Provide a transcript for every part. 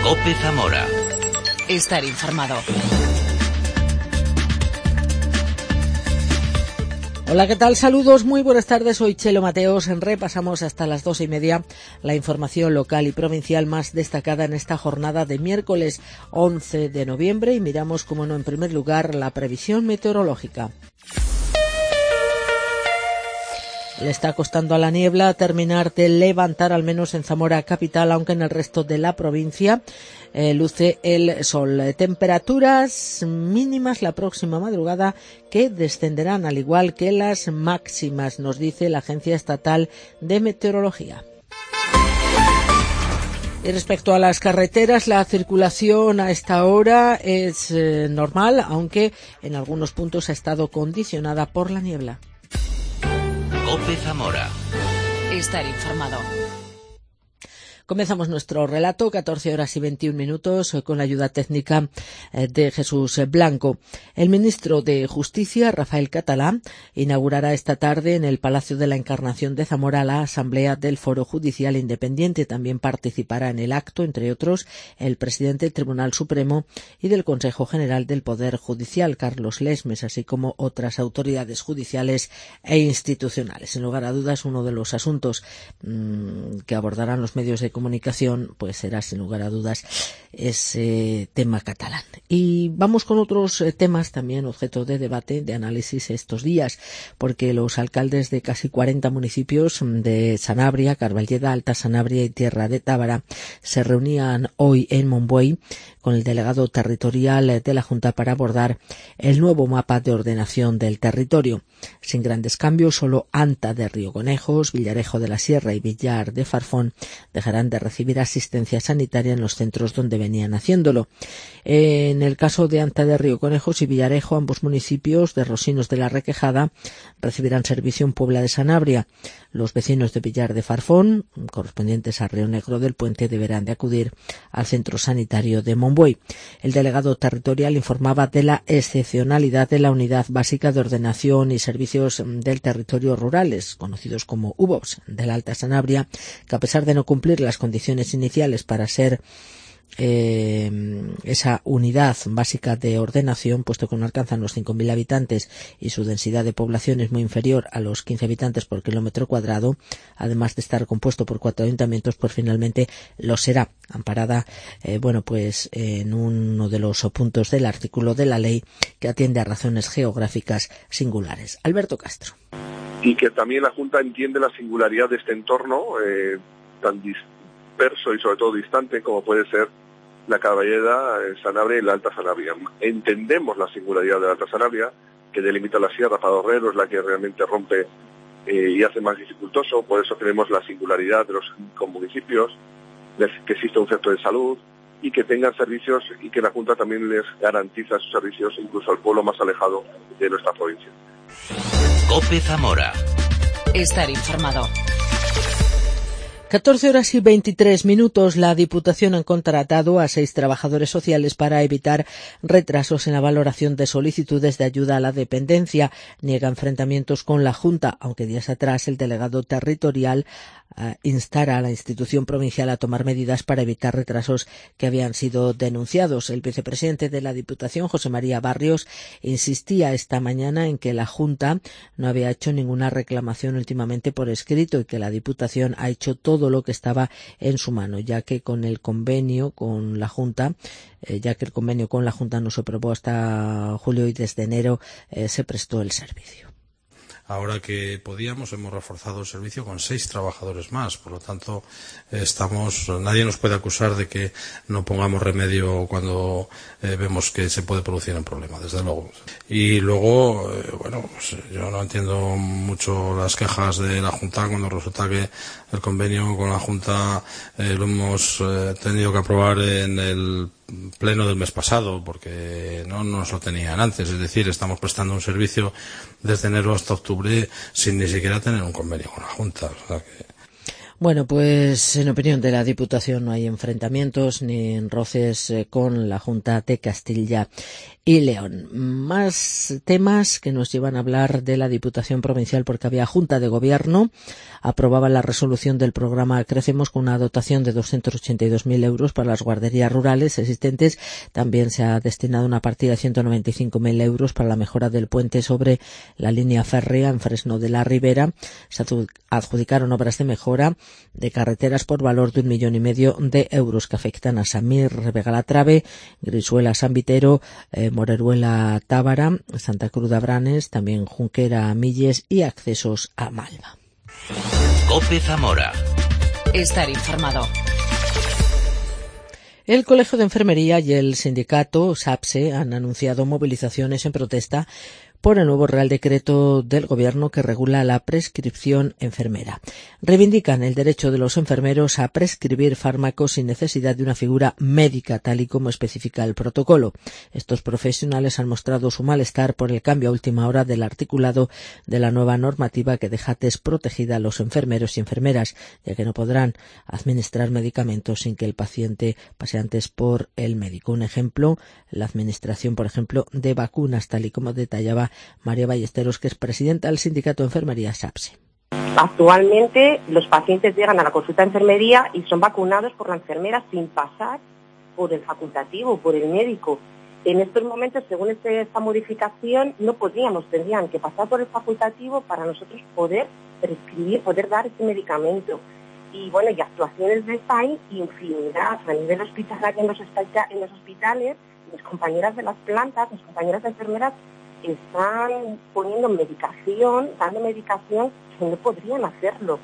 COPE Zamora. Estar informado. Hola, ¿qué tal? Saludos, muy buenas tardes. Soy Chelo Mateos. Repasamos hasta las 2:30 la información local y provincial más destacada en esta jornada de miércoles 11 de noviembre y miramos, como no, en primer lugar, la previsión meteorológica. Le está costando a la niebla terminar de levantar, al menos en Zamora capital, aunque en el resto de la provincia luce el sol. Temperaturas mínimas la próxima madrugada que descenderán, al igual que las máximas, nos dice la Agencia Estatal de Meteorología. Y respecto a las carreteras, la circulación a esta hora es normal, aunque en algunos puntos ha estado condicionada por la niebla. COPE Zamora. Estar informado. Comenzamos nuestro relato, 14:21, con la ayuda técnica de Jesús Blanco. El ministro de Justicia, Rafael Catalá, inaugurará esta tarde en el Palacio de la Encarnación de Zamora la Asamblea del Foro Judicial Independiente. También participará en el acto, entre otros, el presidente del Tribunal Supremo y del Consejo General del Poder Judicial, Carlos Lesmes, así como otras autoridades judiciales e institucionales. Sin lugar a dudas, uno de los asuntos que abordarán los medios de comunicación, pues será sin lugar a dudas ese tema catalán. Y vamos con otros temas también objeto de debate, de análisis estos días, porque los alcaldes de casi 40 municipios de Sanabria, Carballeda, Alta Sanabria y Tierra de Tábara se reunían hoy en Monbuey con el delegado territorial de la Junta para abordar el nuevo mapa de ordenación del territorio. Sin grandes cambios, solo Anta de Río Conejos, Villarejo de la Sierra y Villar de Farfón dejarán de recibir asistencia sanitaria en los centros donde venían haciéndolo. En el caso de Anta de Río Conejos y Villarejo, ambos municipios de Rosinos de la Requejada recibirán servicio en Puebla de Sanabria. Los vecinos de Villar de Farfón, correspondientes a Río Negro del Puente, deberán de acudir al centro sanitario de Monbuey. El delegado territorial informaba de la excepcionalidad de la Unidad Básica de Ordenación y Servicios del Territorio Rurales, conocidos como UBOS, de la Alta Sanabria, que a pesar de no cumplir las condiciones iniciales para ser esa unidad básica de ordenación, puesto que no alcanzan los 5.000 habitantes y su densidad de población es muy inferior a los 15 habitantes por kilómetro cuadrado, además de estar compuesto por 4 ayuntamientos, pues finalmente lo será, amparada pues en uno de los puntos del artículo de la ley que atiende a razones geográficas singulares. Alberto Castro. Y que también la Junta entiende la singularidad de este entorno tan disperso y sobre todo distante como puede ser la Carballeda, Sanabria y la Alta Sanabria. Entendemos la singularidad de la Alta Sanabria, que delimita la sierra para Dorrero, es la que realmente rompe y hace más dificultoso. Por eso tenemos la singularidad de los 5 municipios, que existe un centro de salud y que tengan servicios y que la Junta también les garantiza sus servicios incluso al pueblo más alejado de nuestra provincia. COPE Zamora. Estar informado. 14:23. La Diputación ha contratado a 6 trabajadores sociales para evitar retrasos en la valoración de solicitudes de ayuda a la dependencia. Niega enfrentamientos con la Junta, aunque días atrás el delegado territorial instara a la institución provincial a tomar medidas para evitar retrasos que habían sido denunciados. El vicepresidente de la Diputación, José María Barrios, insistía esta mañana en que la Junta no había hecho ninguna reclamación últimamente por escrito y que la Diputación ha hecho todo lo que estaba en su mano, ya que el convenio con la Junta no se aprobó hasta julio y desde enero se prestó el servicio. Ahora que podíamos, hemos reforzado el servicio con 6 trabajadores más. Por lo tanto, nadie nos puede acusar de que no pongamos remedio cuando vemos que se puede producir un problema, desde luego. Y luego, yo no entiendo mucho las quejas de la Junta cuando resulta que el convenio con la Junta lo hemos tenido que aprobar en el pleno del mes pasado, porque no nos lo tenían antes. Es decir, estamos prestando un servicio desde enero hasta octubre sin ni siquiera tener un convenio con la Junta. O sea que... Bueno, pues en opinión de la Diputación no hay enfrentamientos ni roces con la Junta de Castilla y León. Más temas que nos llevan a hablar de la Diputación Provincial, porque había Junta de Gobierno, aprobaba la resolución del programa Crecemos con una dotación de 282.000 euros para las guarderías rurales existentes. También se ha destinado una partida de 195.000 euros para la mejora del puente sobre la línea férrea en Fresno de la Ribera. Se adjudicaron obras de mejora de carreteras por valor de 1,5 millones de euros que afectan a Samir, Vega-la-Trave, Grisuela, San Vitero, Moreruela, Tábara, Santa Cruz de Abranes, también Junquera, Milles y accesos a Malva. COPE Zamora. Estar informado. El Colegio de Enfermería y el sindicato SAPSE han anunciado movilizaciones en protesta por el nuevo Real Decreto del Gobierno que regula la prescripción enfermera. Reivindican el derecho de los enfermeros a prescribir fármacos sin necesidad de una figura médica, tal y como especifica el protocolo. Estos profesionales han mostrado su malestar por el cambio a última hora del articulado de la nueva normativa que deja desprotegida a los enfermeros y enfermeras, ya que no podrán administrar medicamentos sin que el paciente pase antes por el médico. Un ejemplo, la administración, por ejemplo, de vacunas, tal y como detallaba María Ballesteros, que es presidenta del sindicato de enfermería SAPSE. Actualmente los pacientes llegan a la consulta de enfermería y son vacunados por la enfermera sin pasar por el facultativo, por el médico. En estos momentos, según esta modificación, tendrían que pasar por el facultativo para nosotros poder prescribir, poder dar ese medicamento. Y bueno, y actuaciones de esta hay infinidad a nivel hospitalario en los hospitales. Mis compañeras de las plantas, mis compañeras enfermeras están poniendo dando medicación que no podrían hacerlo.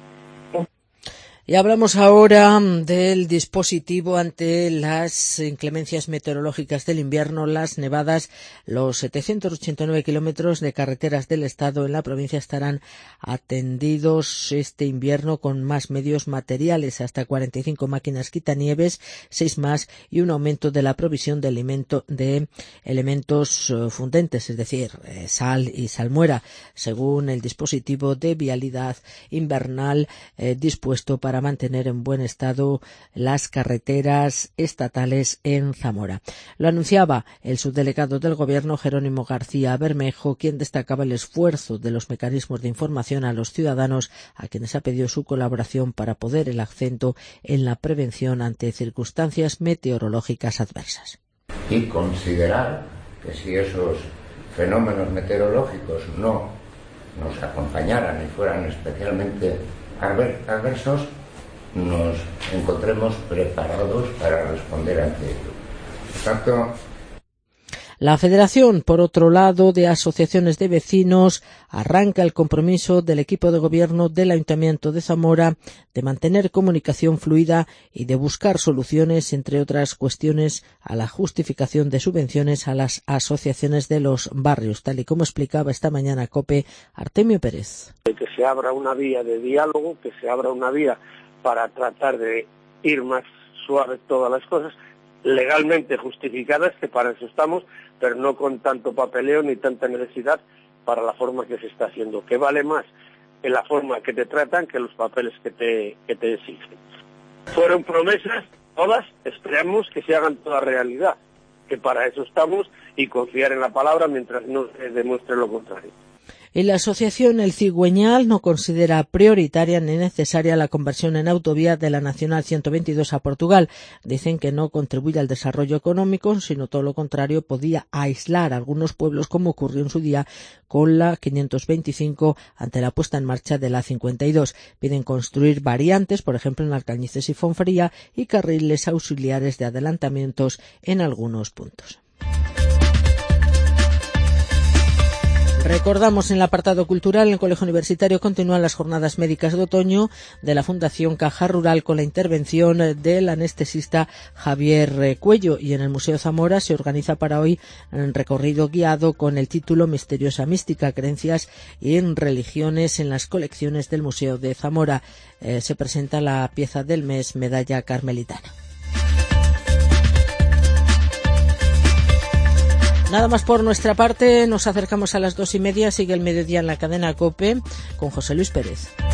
Y hablamos ahora del dispositivo ante las inclemencias meteorológicas del invierno, las nevadas. Los 789 kilómetros de carreteras del Estado en la provincia estarán atendidos este invierno con más medios materiales, hasta 45 máquinas quitanieves, 6 más y un aumento de la provisión de elementos fundentes, es decir, sal y salmuera, según el dispositivo de vialidad invernal dispuesto para mantener en buen estado las carreteras estatales en Zamora. Lo anunciaba el subdelegado del Gobierno, Jerónimo García Bermejo, quien destacaba el esfuerzo de los mecanismos de información a los ciudadanos, a quienes ha pedido su colaboración para poner el acento en la prevención ante circunstancias meteorológicas adversas. Y considerar que si esos fenómenos meteorológicos no nos acompañaran y fueran especialmente adversos, nos encontremos preparados para responder ante ello. Por tanto, la Federación, por otro lado, de asociaciones de vecinos, arranca el compromiso del equipo de gobierno del Ayuntamiento de Zamora de mantener comunicación fluida y de buscar soluciones, entre otras cuestiones, a la justificación de subvenciones a las asociaciones de los barrios, tal y como explicaba esta mañana COPE Artemio Pérez. Que se abra una vía de diálogo, que se abra una vía para tratar de ir más suaves todas las cosas, legalmente justificadas, que para eso estamos, pero no con tanto papeleo ni tanta necesidad para la forma que se está haciendo, que vale más en la forma que te tratan que los papeles que te exigen. Fueron promesas, todas, esperamos que se hagan toda realidad, que para eso estamos, y confiar en la palabra mientras no se demuestre lo contrario. Y la asociación El Cigüeñal no considera prioritaria ni necesaria la conversión en autovía de la Nacional 122 a Portugal. Dicen que no contribuye al desarrollo económico, sino todo lo contrario, podía aislar a algunos pueblos, como ocurrió en su día con la 525 ante la puesta en marcha de la 52. Piden construir variantes, por ejemplo en Alcañices y Fonfría, y carriles auxiliares de adelantamientos en algunos puntos. Recordamos en el apartado cultural, en el Colegio Universitario continúan las jornadas médicas de otoño de la Fundación Caja Rural con la intervención del anestesista Javier Cuello, y en el Museo Zamora se organiza para hoy un recorrido guiado con el título Misteriosa Mística, creencias y religiones en las colecciones del Museo de Zamora. Se presenta la pieza del mes, Medalla Carmelitana. Nada más por nuestra parte, nos acercamos a las 2:30, sigue el mediodía en la cadena COPE con José Luis Pérez.